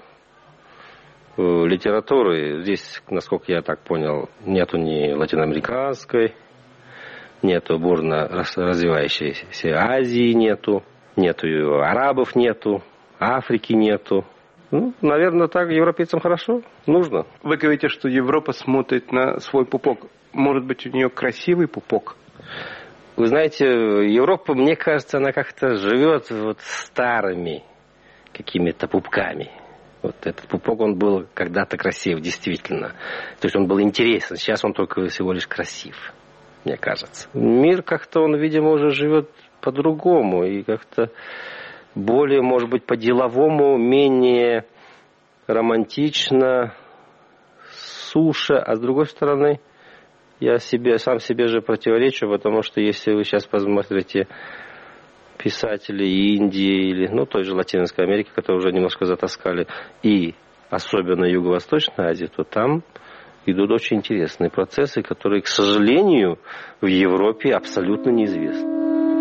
Литературы здесь, насколько я так понял, нету ни латиноамериканской, нету бурно развивающейся Азии, нету арабов, нету Африки, нету. Наверное, так европейцам хорошо, нужно. Вы говорите, что Европа смотрит на свой пупок. Может быть, у нее красивый пупок? Вы знаете, Европа, мне кажется, она как-то живет старыми какими-то пупками. Этот пупок, он был когда-то красив, действительно. То есть он был интересен. Сейчас он только всего лишь красив, мне кажется. Мир как-то, он, видимо, уже живет по-другому. И как-то более, может быть, по-деловому, менее романтично, суше. А с другой стороны, я сам себе же противоречу, потому что если вы сейчас посмотрите писателей Индии или той же Латинской Америки, которые уже немножко затаскали, и особенно Юго-Восточной Азии, то там идут очень интересные процессы, которые, к сожалению, в Европе абсолютно неизвестны.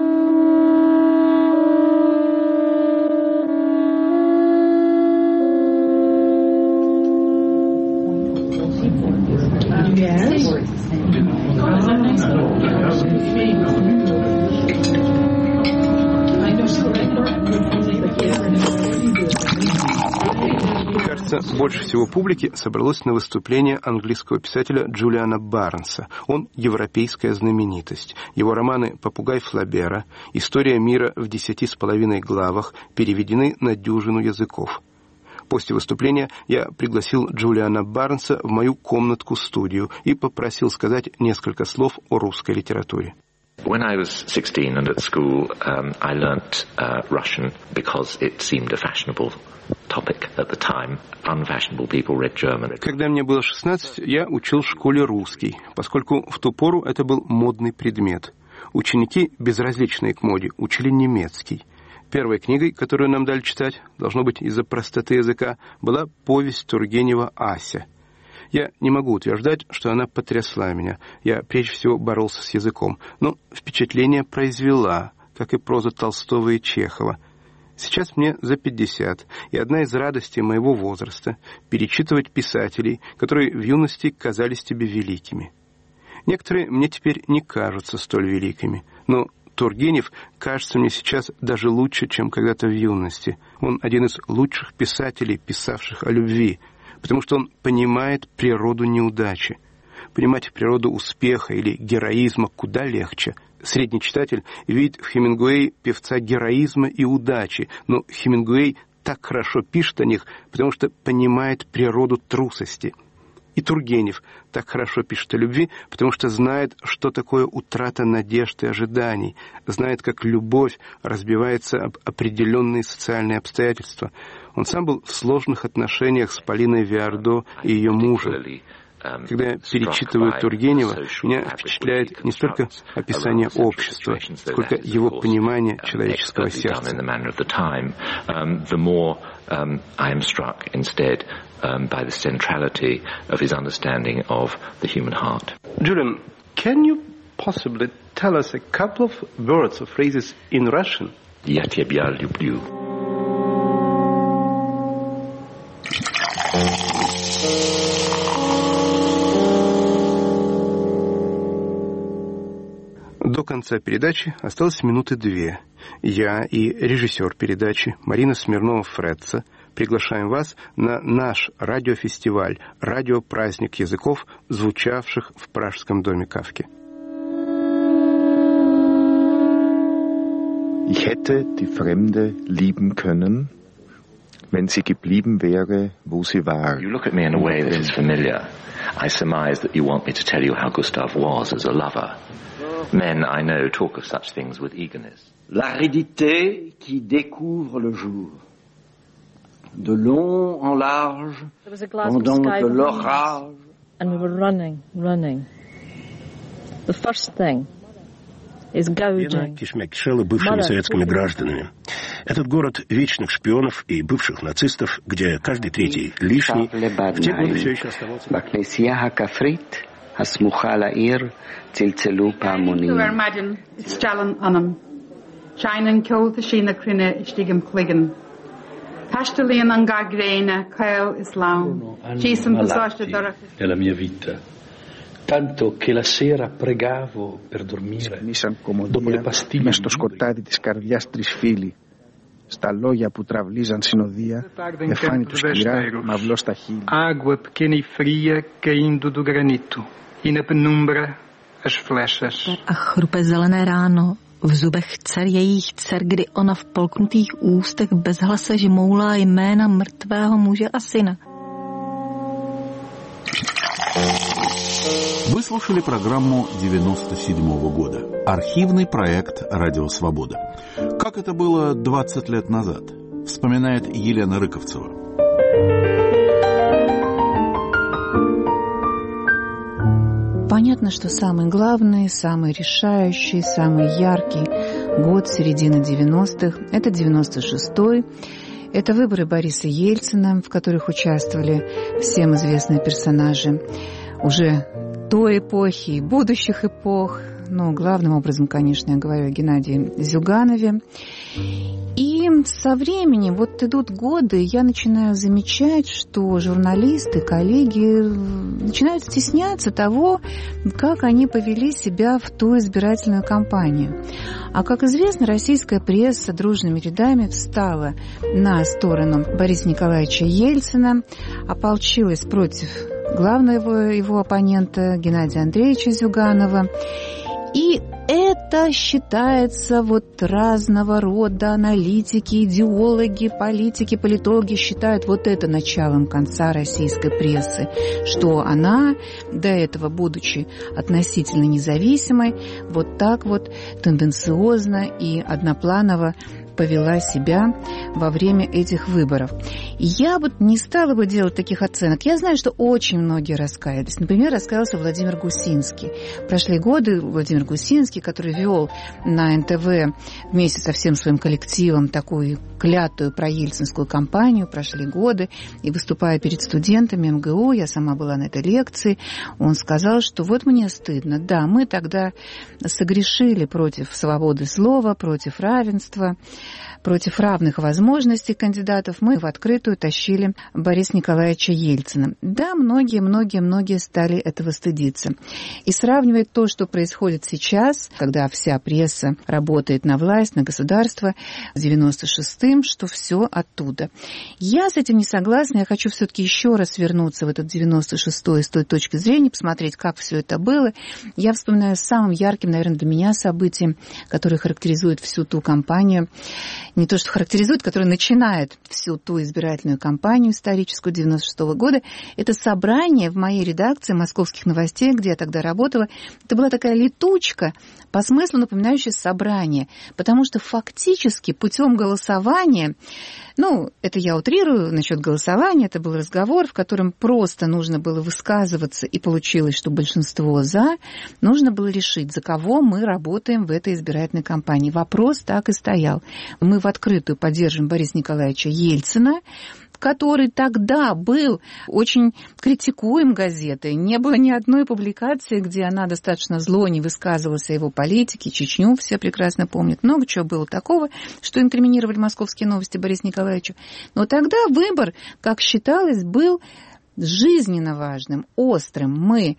Больше всего публики собралось на выступление английского писателя Джулиана Барнса. Он европейская знаменитость. Его романы «Попугай Флабера», «История мира в 10,5 главах» переведены на 10 языков. После выступления я пригласил Джулиана Барнса в мою комнатку-студию и попросил сказать несколько слов о русской литературе. When I was 16 and at school, I learnt Russian because it seemed a fashionable topic at the time. Unfashionable people read German. Когда мне было 16, я учил в школе русский, поскольку в ту пору это был модный предмет. Ученики, безразличные к моде, учили немецкий. Первой книгой, которую нам дали читать, должно быть из-за простоты языка, была повесть Тургенева «Ася». Я не могу утверждать, что она потрясла меня. Я прежде всего боролся с языком. Но впечатление произвела, как и проза Толстого и Чехова. Сейчас мне за 50, и одна из радостей моего возраста — перечитывать писателей, которые в юности казались тебе великими. Некоторые мне теперь не кажутся столь великими, но Тургенев кажется мне сейчас даже лучше, чем когда-то в юности. Он один из лучших писателей, писавших о любви, потому что он понимает природу неудачи. Понимать природу успеха или героизма куда легче. Средний читатель видит в Хемингуэе певца героизма и удачи, но Хемингуэй так хорошо пишет о них, потому что понимает природу трусости. И Тургенев так хорошо пишет о любви, потому что знает, что такое утрата надежд и ожиданий, знает, как любовь разбивается об определенные социальные обстоятельства. Он сам был в сложных отношениях с Полиной Виардо и ее мужем. Когда я перечитываю Тургенева, меня впечатляет не столько описание общества, сколько его понимание человеческого сердца. By the centrality of his understanding of the human heart. Julian, can you possibly tell us a couple of words or phrases in Russian? Я тебя люблю. До конца передачи осталось минуты 2. Я и режиссер передачи Марина Смирнова-Фредца приглашаем вас на наш радиофестиваль «Радиопраздник языков, звучавших в Пражском доме Кафки». Ich hätte die Fremde lieben können, wenn sie geblieben wäre, wo sie war. You look at me in a way that is familiar. I surmise that you want me to tell you how Gustav was as a lover. Men, I know, talk of such things with eagerness. L'aridité qui découvre le jour. De long en large, pendant que l'orage... And we were running. The first thing is gouging. Кишмя кишела бывшими советскими гражданами. Этот город вечных шпионов и бывших нацистов, где каждый третий лишний, в те годы все еще оставался... Imagine Stalin anam. Shining cold to Sheena Crine Stigam Kligan. Pastelian and Gargrena, Kyle Islam. Jason Pasashta nella mia vita. Tanto che la sera pregavo per dormire. Dopo le pastiglie. Μες στο σκοτάδι της καρδιάς τρεις φίλοι. Στα λόγια που τραυλίζαν συνοδεία, με φάνη του σκυρά, μαυλό στα χείλη. Água pequena e fria caindo do granito. E na penumbra as flechas. A chrupé zelené ráno, v zubech dcer jejich dcer, kdy ona v polknutých ústech bezhlase žmoulá jména mrtvého muže a syna. Вы слушали программу 97-го года. Архивный проект «Радио Свобода». Как это было 20 лет назад, вспоминает Елена Рыковцева. Понятно, что самый главный, самый решающий, самый яркий год середины 90-х – это 96-й. Это выборы Бориса Ельцина, в которых участвовали всем известные персонажи уже той эпохи и будущих эпох. Ну, главным образом, конечно, я говорю о Геннадии Зюганове. И со временем, вот идут годы, я начинаю замечать, что журналисты, коллеги начинают стесняться того, как они повели себя в ту избирательную кампанию. А, как известно, российская пресса дружными рядами встала на сторону Бориса Николаевича Ельцина, ополчилась против главного его оппонента Геннадия Андреевича Зюганова. И это считается, вот разного рода аналитики, идеологи, политики, политологи считают вот это началом конца российской прессы, что она, до этого будучи относительно независимой, вот так вот тенденциозно и однопланово повела себя во время этих выборов. Я вот не стала бы делать таких оценок. Я знаю, что очень многие раскаялись. Например, раскаялся Владимир Гусинский. Прошли годы, Владимир Гусинский, который вел на НТВ вместе со всем своим коллективом такую клятую проельцинскую кампанию, прошли годы, и выступая перед студентами МГУ, я сама была на этой лекции, он сказал, что вот мне стыдно, да, мы тогда согрешили против свободы слова, против равенства, против равных возможностей кандидатов, мы в открытую тащили Бориса Николаевича Ельцина. Да, многие стали этого стыдиться. И сравнивать то, что происходит сейчас, когда вся пресса работает на власть, на государство, с 96-м, что все оттуда. Я с этим не согласна, я хочу все-таки еще раз вернуться в этот 96-й с той точки зрения, посмотреть, как все это было. Я вспоминаю самым ярким, наверное, для меня событием, которое характеризует всю ту кампанию, не то, что характеризует, который начинает всю ту избирательную кампанию историческую 96-го года, это собрание в моей редакции «Московских новостей», где я тогда работала. Это была такая летучка, по смыслу напоминающая собрание, потому что фактически путем голосования, ну, это я утрирую насчет голосования, это был разговор, в котором просто нужно было высказываться, и получилось, что большинство «за», нужно было решить, за кого мы работаем в этой избирательной кампании. Вопрос так и стоял. Мы в открытую поддерживаем Бориса Николаевича Ельцина, который тогда был очень критикуем газетой. Не было ни одной публикации, где она достаточно зло не высказывалась о его политике. Чечню все прекрасно помнят. Много чего было такого, что инкриминировали «Московские новости» Борису Николаевичу. Но тогда выбор, как считалось, был жизненно важным, острым. Мы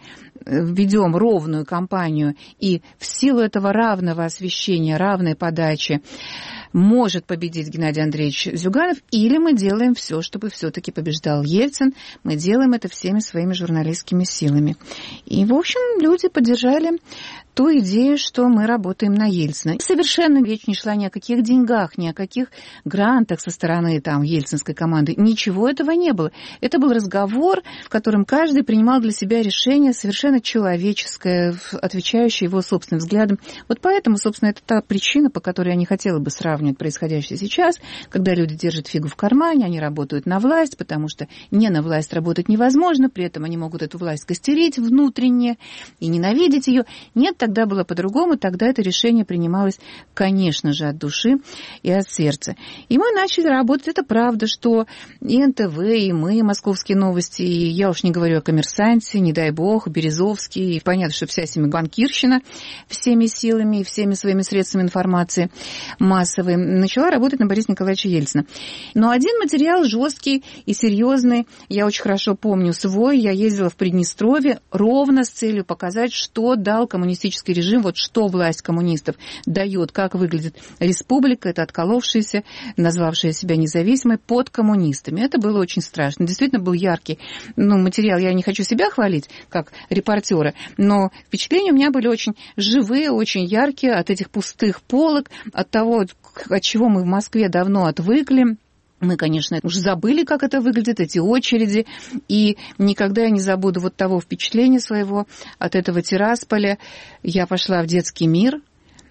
ведем ровную кампанию, и в силу этого равного освещения, равной подачи может победить Геннадий Андреевич Зюганов, или мы делаем все, чтобы все-таки побеждал Ельцин. Мы делаем это всеми своими журналистскими силами. И, в общем, люди поддержали ту идею, что мы работаем на Ельцина. Совершенно речь не шла ни о каких деньгах, ни о каких грантах со стороны там ельцинской команды. Ничего этого не было. Это был разговор, в котором каждый принимал для себя решение совершенно человеческое, отвечающее его собственным взглядам. Вот поэтому, собственно, это та причина, по которой я не хотела бы сравнивать происходящее сейчас, когда люди держат фигу в кармане, они работают на власть, потому что не на власть работать невозможно, при этом они могут эту власть костерить внутренне и ненавидеть ее. Нет, тогда было по-другому, тогда это решение принималось, конечно же, от души и от сердца. И мы начали работать. Это правда, что и НТВ, и мы, Московские новости, и я уж не говорю о «Коммерсанте», не дай бог, Березовский, и понятно, что вся семья банкирщина всеми силами и всеми своими средствами информации массовой начала работать на Бориса Николаевича Ельцина. Но один материал жесткий и серьезный, я очень хорошо помню свой, я ездила в Приднестровье ровно с целью показать, что дал коммунистический режим, вот что власть коммунистов дает, как выглядит республика, это отколовшаяся, назвавшая себя независимой, под коммунистами. Это было очень страшно. Действительно был яркий материал. Я не хочу себя хвалить, как репортера, но впечатления у меня были очень живые, очень яркие от этих пустых полок, от того, от чего мы в Москве давно отвыкли. Мы, конечно, уже забыли, как это выглядит, эти очереди, и никогда я не забуду вот того впечатления своего от этого Тирасполя. Я пошла в детский мир,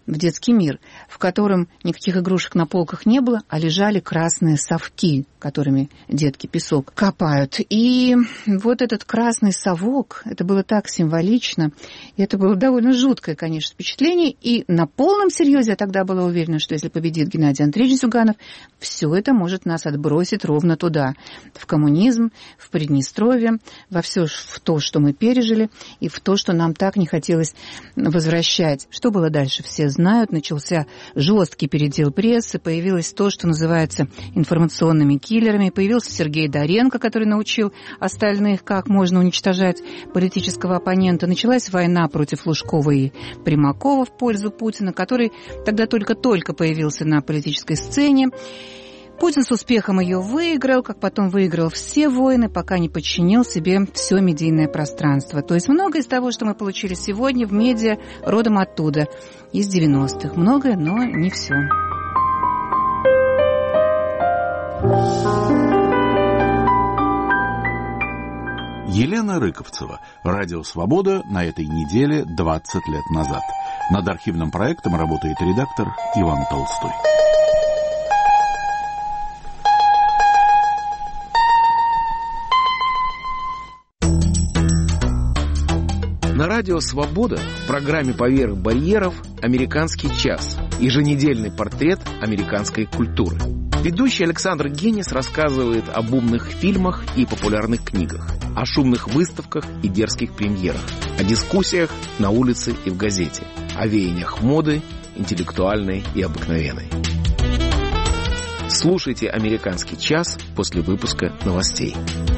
в котором никаких игрушек на полках не было, а лежали красные совки, которыми детки песок копают. И вот этот красный совок, это было так символично, и это было довольно жуткое, конечно, впечатление. И на полном серьезе я тогда была уверена, что если победит Геннадий Андреевич Зюганов, все это может нас отбросить ровно туда, в коммунизм, в Приднестровье, во все в то, что мы пережили, и в то, что нам так не хотелось возвращать. Что было дальше, все знают. Начался жесткий передел прессы, появилось то, что называется информационными киллерами, появился Сергей Доренко, который научил остальных, как можно уничтожать политического оппонента. Началась война против Лужкова и Примакова в пользу Путина, который тогда только-только появился на политической сцене. Путин с успехом ее выиграл, как потом выиграл все войны, пока не подчинил себе все медийное пространство. То есть многое из того, что мы получили сегодня в медиа, родом оттуда, из 90-х. Многое, но не все. Елена Рыковцева. Радио «Свобода» на этой неделе 20 лет назад. Над архивным проектом работает редактор Иван Толстой. На радио «Свобода» в программе «Поверх барьеров» «Американский час». Еженедельный портрет американской культуры. Ведущий Александр Генис рассказывает об умных фильмах и популярных книгах, о шумных выставках и дерзких премьерах, о дискуссиях на улице и в газете, о веяниях моды, интеллектуальной и обыкновенной. Слушайте «Американский час» после выпуска новостей.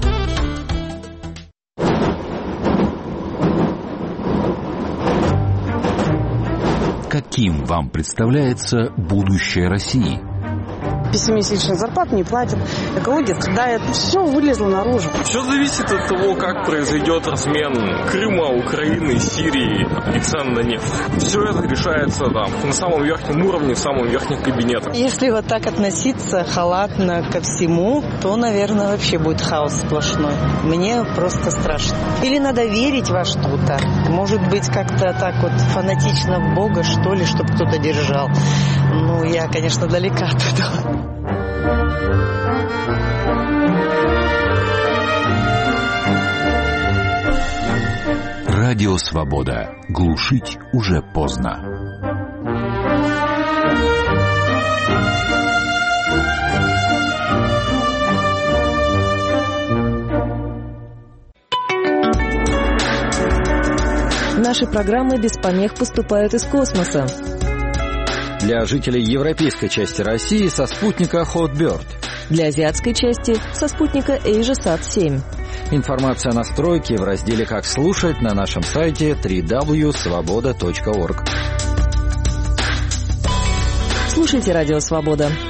Каким вам представляется будущее России? Пессимистичную зарплату не платят, экология страдает, все вылезло наружу. Все зависит от того, как произойдет размен Крыма, Украины, Сирии и цен на нефть. Все это решается на самом верхнем уровне, в самом верхнем кабинете. Если вот так относиться халатно ко всему, то, наверное, вообще будет хаос сплошной. Мне просто страшно. Или надо верить во что-то. Может быть, как-то так вот фанатично в Бога, что ли, чтобы кто-то держал. Ну, я, конечно, далека от этого. Радио «Свобода». Глушить уже поздно. Наши программы без помех поступают из космоса. Для жителей европейской части России со спутника Hotbird. Для азиатской части со спутника AsiaSat-7. Информация о настройке в разделе «Как слушать» на нашем сайте www.svoboda.org. Слушайте «Радио Свобода».